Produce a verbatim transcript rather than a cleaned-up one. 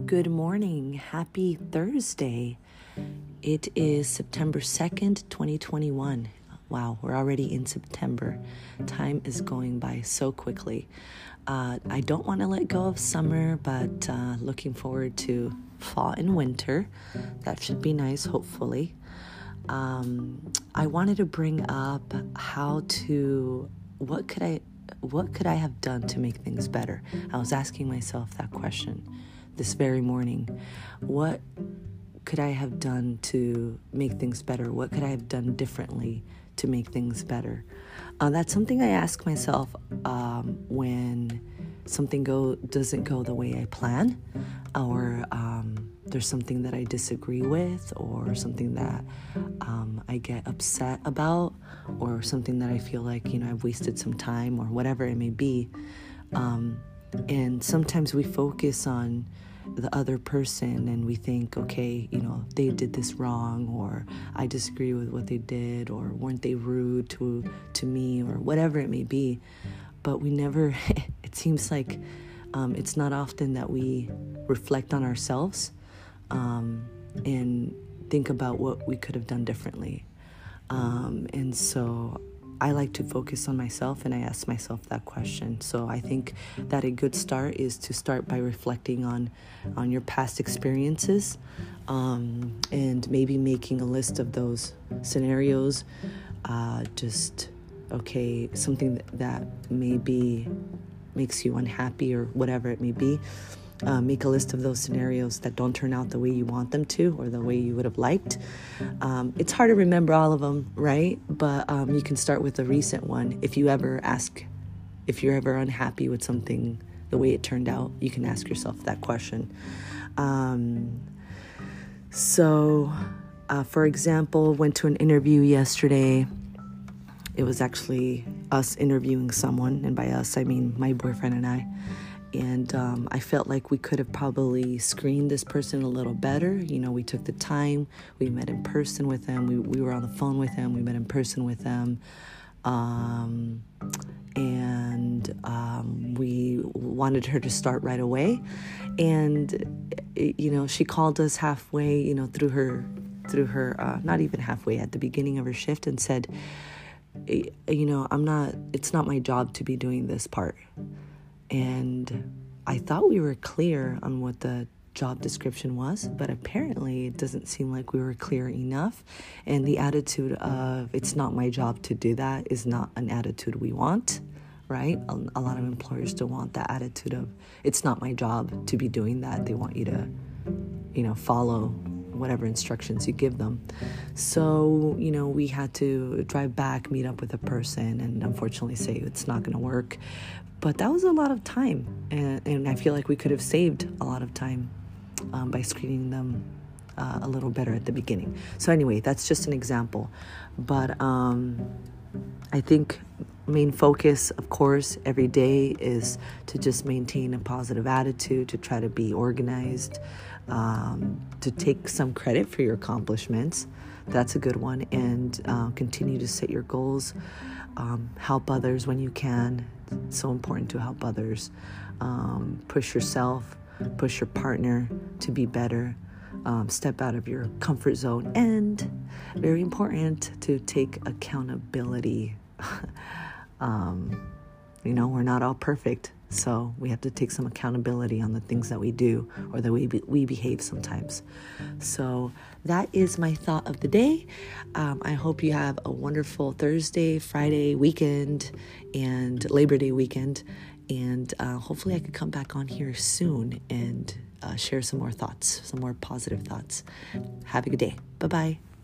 Good morning. Happy Thursday. It is September second, twenty twenty-one. Wow, we're already in September. Time is going by so quickly. Uh, I don't want to let go of summer, but uh, looking forward to fall and winter. That should be nice, hopefully. Um, I wanted to bring up how to, what could I, what could I have done to make things better? I was asking myself that question this very morning. What could I have done to make things better? What could I have done differently to make things better? Uh, that's something I ask myself um, when something go doesn't go the way I plan, or um, there's something that I disagree with, or something that um, I get upset about, or something that I feel like, you know, I've wasted some time, or whatever it may be. Um, and sometimes we focus on the other person and we think, okay, you know, they did this wrong, or I disagree with what they did, or weren't they rude to to me, or whatever it may be. But we never, it seems like um, it's not often that we reflect on ourselves um, and think about what we could have done differently. Um, and so I like to focus on myself, and I ask myself that question. So I think that a good start is to start by reflecting on on your past experiences, um, and maybe making a list of those scenarios. Uh, just, okay, something that maybe makes you unhappy or whatever it may be. Uh, make a list of those scenarios that don't turn out the way you want them to, or the way you would have liked. Um, it's hard to remember all of them, right? But um, you can start with a recent one. If you ever ask, if you're ever unhappy with something, the way it turned out, you can ask yourself that question. Um, so, uh, for example, went to an interview yesterday. It was actually us interviewing someone, and by us, I mean my boyfriend and I. And um, I felt like we could have probably screened this person a little better. You know, we took the time. We met in person with them. We we were on the phone with them. We met in person with them. Um, and um, we wanted her to start right away. And, you know, she called us halfway, you know, through her, through her, uh, not even halfway, at the beginning of her shift, and said, you know, I'm not, it's not my job to be doing this part. And I thought we were clear on what the job description was, but apparently it doesn't seem like we were clear enough. And the attitude of, it's not my job to do that, is not an attitude we want, right? A, a lot of employers don't want that attitude of, it's not my job to be doing that. They want you to, you know, follow whatever instructions you give them. So, you know, we had to drive back, meet up with a person, and unfortunately say it's not going to work. But that was a lot of time, and, and I feel like we could have saved a lot of time um, by screening them uh, a little better at the beginning. So anyway, that's just an example. But um, I think main focus, of course, every day is to just maintain a positive attitude, to try to be organized, um, to take some credit for your accomplishments. That's a good one. And uh, continue to set your goals. Um, help others when you can. It's so important to help others. Um, push yourself, push your partner to be better. Um, step out of your comfort zone. And very important, to take accountability. um, you know, we're not all perfect. So we have to take some accountability on the things that we do, or the way we, we behave sometimes. So that is my thought of the day. Um, I hope you have a wonderful Thursday, Friday, weekend, and Labor Day weekend. And uh, hopefully I could come back on here soon and uh, share some more thoughts, some more positive thoughts. Have a good day. Bye-bye.